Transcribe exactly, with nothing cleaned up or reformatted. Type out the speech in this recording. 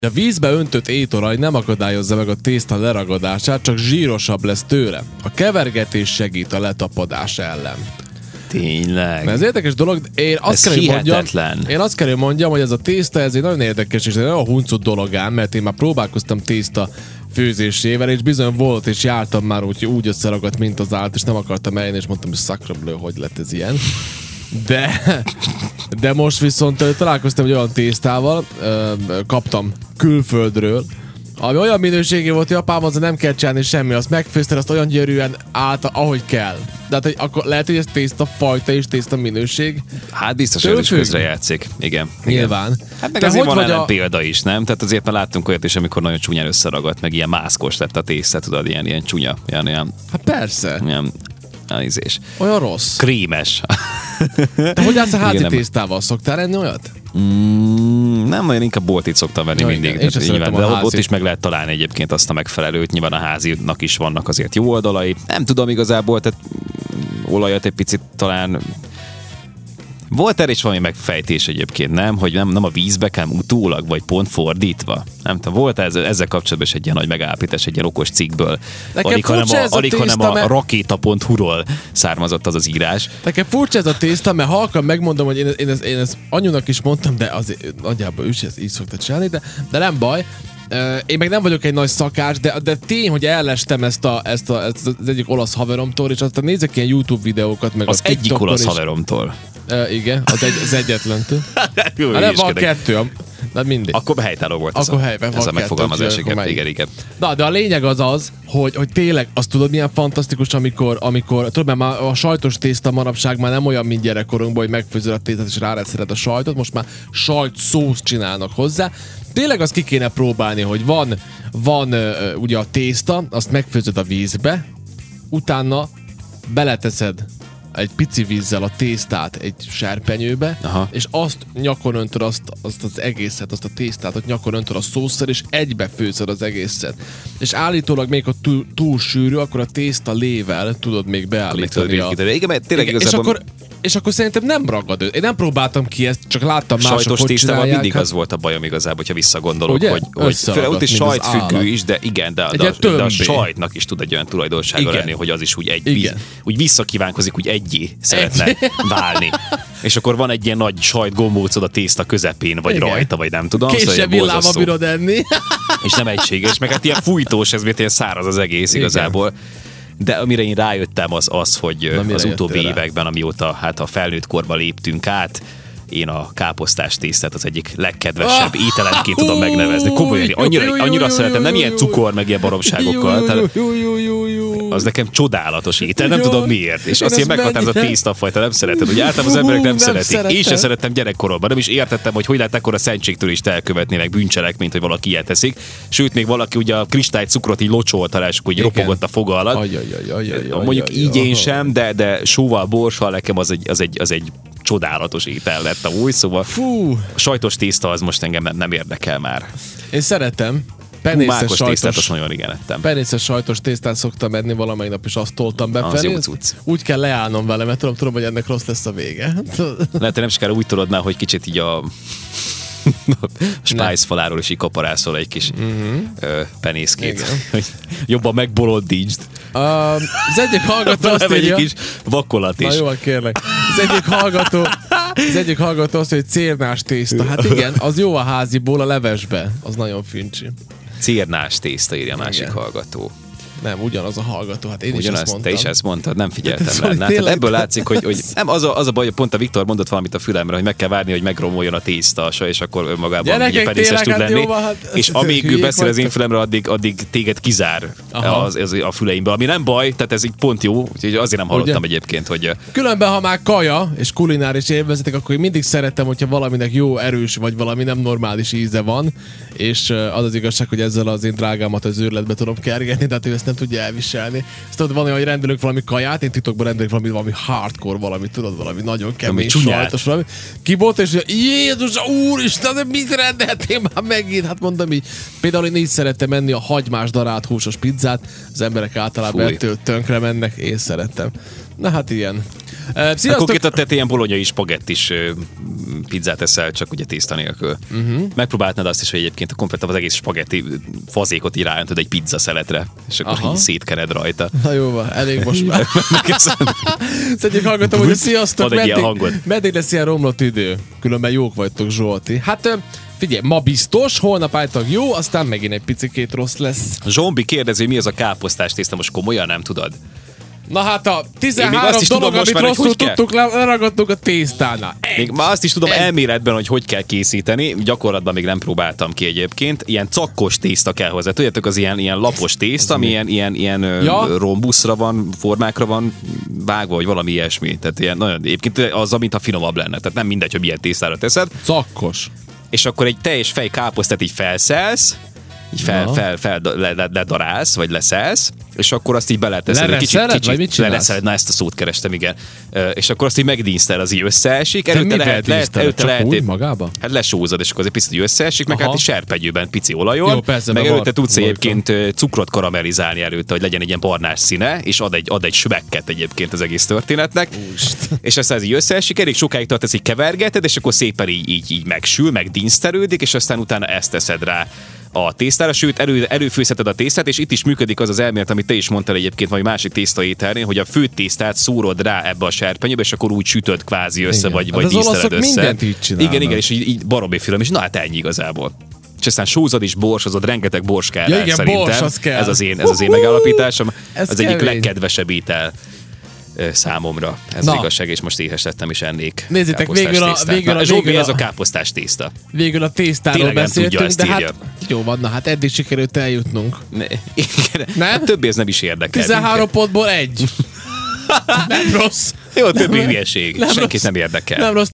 A vízbe öntött étolaj nem akadályozza meg a tészta leragadását, csak zsírosabb lesz tőle. A kevergetés segít a letapadás ellen. Tényleg. Mert ez érdekes dolog, én azt ez kell, hogy mondjam, én azt kell, hogy mondjam, hogy ez a tészta, ez egy nagyon érdekes és egy nagyon huncut dolog ám, mert én már próbálkoztam tészta főzésével, és bizony volt, és jártam már úgy, úgy összeragadt, mint az állat, és nem akartam eljönni, és mondtam, hogy szakrablő, hogy lett ez ilyen. De, de most viszont találkoztam egy olyan tésztával, kaptam külföldről, ami olyan minőségű volt, hogy apám, azzal nem kell csinálni semmi, azt megfőzted, azt olyan gyönyörűen állt, ahogy kell. De hát, hogy akkor lehet, hogy ez tészta fajta és tészta minőség. Hát biztos, hogy ez is közrejátszik. Igen. Nyilván. Hát meg de azért van ellen a... példa is, nem? Tehát azért már láttunk olyat is, amikor nagyon csúnyán összeragadt, meg ilyen mászkos lett a tészta, tudod, ilyen, ilyen csúnya. Ilyen, ilyen, hát persze. Ilyen, Ízés. Olyan rossz. Krémes. Te hogy állsz a házi tésztával? Szoktál enni olyat? Mm, nem, nagyon inkább boltit szoktam venni ja, mindig. Igen, de nyilván, de ott is meg lehet találni egyébként azt a megfelelőt. Nyilván a házinak is vannak azért jó oldalai. Nem tudom igazából, tehát olajat egy picit talán... Volt erre is valami megfejtés egyébként, nem? Hogy nem, nem a vízbe kell utólag, vagy pont fordítva. Nem tudom, volt ez, ezzel kapcsolatban is egy ilyen nagy megállapítás, egy ilyen okos cikkből. Alig, hanem a, alig, hanem a mert... rakéta pont hu-ról származott az az írás. Nekem furcsa ez a tészta, mert halkan megmondom, hogy én, én, ezt, én ezt anyunak is mondtam, de azért nagyjából ő is ezt így szokta csinálni, de, de nem baj. Én meg nem vagyok egy nagy szakács, de, de tény, hogy ellestem ezt, a, ezt, a, ezt az egyik olasz haveromtól, és aztán nézek ilyen YouTube videókat, meg az a egyik olasz haveromtól. Uh, igen, az, egy, az egyetlentől. Jó, hát van kettő, de mindig. Akkor helytálló volt Akkor ez, helyben a, ez a megfogalmazás, igen, igen, igen. Na, de a lényeg az az, hogy, hogy tényleg, azt tudod milyen fantasztikus, amikor, amikor tudod, mert már a sajtos tészta manapság már nem olyan, mint gyerekkorunkban, hogy megfőzöl a tésztát és rárecéled a sajtot, most már sajtszószt csinálnak hozzá. Tényleg azt ki kéne próbálni, hogy van, van uh, ugye a tészta, azt megfőzöd a vízbe, utána beleteszed egy pici vízzel a tésztát egy serpenyőbe, aha, és azt nyakon öntöd azt, azt az egészet, azt a tésztát, ott nyakon öntöd a szószal, és egybe főzöd az egészet. És állítólag még a túl, túl sűrű, akkor a tészta lével tudod még beállítani. A... Igen, mert tényleg igen, és akkor És akkor szerintem nem ragad. Én nem próbáltam ki ezt, csak láttam mások, sajtos hogy tésztával mindig az volt a bajom igazából, hogyha visszagondolok, ugye? hogy, hogy főleg ott is sajtfüggő is, de igen, de, de, a, de a sajtnak is tud egy olyan tulajdonsága igen. lenni, hogy az is úgy egy víz, úgy visszakívánkozik, úgy egyé szeretne egy. válni. És akkor van egy ilyen nagy sajtgombócod a tészta közepén, vagy igen. rajta, vagy nem tudom. Később villámba bírod enni. És nem egységes, meg hát ilyen fújtós, ez miért ilyen száraz az egész igen. igazából. De amire én rájöttem az az, hogy Na, az utóbbi években, amióta hát a felnőtt korba léptünk át, én a káposztás tésztát az egyik legkedvesebb ah, ételemként tudom megnevezni. Komolyan, annyira, annyira szeretem, nem ilyen cukor, meg ilyen baromságokkal. Tehát az nekem csodálatos étel, nem tudom miért. És azt ilyen meghatározott tésztafajta nem szeretem. Ugye általában az emberek nem szeretik. Én sem szerettem gyerekkoromban, nem is értettem, hogy hogy lehet ekkora szentségtől is elkövetni, meg bűncselekményt, hogy valaki ilyet teszik. Sőt, még valaki ugye a kristálycukrot így locsolta, és akkor így ropogott a foga alatt. Mondjuk így én sem, de, de sóval, borssal nekem az egy, az egy, az egy csodálatos étel lett amúgy, szóval Fú. a sajtos tészta az most engem nem érdekel már. Én szeretem. Penészes sajtos tésztát, azt nagyon igen ettem. Penészes sajtos tésztát szoktam enni, valamelyik nap is azt toltam befelé. Úgy kell leállnom vele, mert tudom, tudom, hogy ennek rossz lesz a vége. Lehet, hogy nem sokára úgy tudod már, hogy kicsit így a a Spice faláról is így kaparászol egy kis uh-huh. ö, penészkét. Jobban megbolondítsd. Uh, az egyik hallgató azt írja... kis vakkolat is. Na jó, kérlek. Az egyik hallgató, az egyik hallgató azt mondja, hogy cérnás tészta. Hát igen, az jó a háziból, a levesbe. Az nagyon fincsi. Cérnás tészta, írja a másik igen. hallgató. Nem, ugyanaz a hallgató, hát én ugyanaz, is ezt mondtam. Te is ezt mondtad, nem figyeltem rá. Hát ebből látszik, hogy, hogy nem, az, a, az a baj, hogy pont a Viktor mondott valamit a fülemre, hogy meg kell várni, hogy megromoljon a tészta, és akkor önmagában ugye penészes tud lenni. Jó, hát, és amíg ő beszél az én fülemre, addig, addig téged kizár az, az, a füleimbe, ami nem baj, tehát ez így pont jó, úgyhogy azért nem hallottam ugye? Egyébként, hogy... Különben, ha már kaja és kulináris élvezetek, akkor én mindig szeretem, hogyha valaminek jó, erős, vagy valami nem normális íze van, és az az igazság, hogy ezzel az én drágámat az őrletbe tudom kergetni, tehát ő ezt nem tudja elviselni. Ezt tudod, van olyan, hogy rendelünk valami kaját, én titokban rendelek valami, valami hardcore, valami, tudod, valami nagyon kemény, sajtos valami. Kibolt, és Jézus, úristen, de mit rendeltél már megint? Hát mondom így. Például én így szerettem menni a hagymás darált húsos pizzát, az emberek általában ettől tönkre mennek, én szerettem. Na hát ilyen. Sziasztok! Konkrétan te ilyen bolonyai spagettis pizzát eszel, csak ugye tészta nélkül. Uh-huh. Megpróbáltad azt is, hogy egyébként konkrétan az egész spagetti fazékot így rájöntod egy pizza szeletre, és akkor Aha. így szétkered rajta. Na jó van, elég most már. Szedjük hallgatom, hogy a sziasztok, meddig, meddig lesz ilyen romlott idő? Különben jók vagytok, Zsolti. Hát figyelj, ma biztos, holnap álltak jó, aztán megint egy picikét rossz lesz. Zsombi kérdezi, mi az a káposztás tészta, most komolyan nem tudod? Na hát a tizenhárom dolog, amit már, rosszul tudtuk, leragadtunk a tésztánál. Még már azt is tudom egy. elméletben, hogy hogy kell készíteni, gyakorlatban még nem próbáltam ki egyébként. Ilyen cakkos tészta kell hozzá. Tudjátok, az ilyen, ilyen lapos tészta, ami ilyen, ilyen, ilyen ja. rombuszra van, formákra van vágva, vagy valami ilyesmi. Tehát ilyen, nagyon, egyébként az, mint a finomabb lenne. Tehát nem mindegy, hogy milyen tésztára teszed. Cakkos. És akkor egy teljes fej káposztát így felszelsz, így fel, ja. fel, fel le, le, ledarálsz, vagy leszelsz, és akkor azt így beleteszed. Lereszeled, kicsit, vagy mit csinálsz? Lereszeled, na ezt a szót kerestem, igen. Uh, és akkor azt így megdínsztel, az így összeesik. Előtte lehet, lehet, előtte lehet, úgy magába? Hát lesózod, és akkor az egy picit összeesik, meg Aha. hát egy serpegyőben pici olajon. Jó, persze, meg előtte tudsz egyébként cukrot karamellizálni előtte, hogy legyen egy ilyen barnás színe, és ad egy, ad egy smekket egyébként az egész történetnek. Úst. És aztán ez így összeesik, elég sokáig tart, ezt így kevergeted, és akkor szépen így, így, így megsül, megdínsztelődik, és aztán utána ezt teszed rá a tésztára, sőt elő, előfőzheted a tésztát, és itt is működik az az elmélet, amit te is mondtál egyébként vagy másik tésztaételnél, hogy a főtt tésztát szórod rá ebbe a serpenyőbe, és akkor úgy sütöd kvázi össze, igen. vagy, vagy hát díszteled össze. Mindent így csinálnak. Igen, igen, és így, így baromi film, és na hát ennyi igazából. És aztán sózod is, borsozod, rengeteg bors kell ja, rá, igen, szerintem. Bors, az kell. Ez az én, ez az én megállapításom. Ez az kemény. Egyik legkedvesebb étel számomra. Ez az igazság, és most éhes lettem, és ennék. Nézzétek, végül a, végül, a, Zsóbi, végül a... ez a káposztás tészta. Végül a tésztáról Tényleg beszéltünk, tudja, de hát írja. jó van, na hát eddig sikerült eljutnunk. Ne, nem? Hát többé ez nem is érdekel. tizenhárom pontból egy. Nem rossz. Jó, többi hülyeség. Senkit nem érdekel. Nem rossz.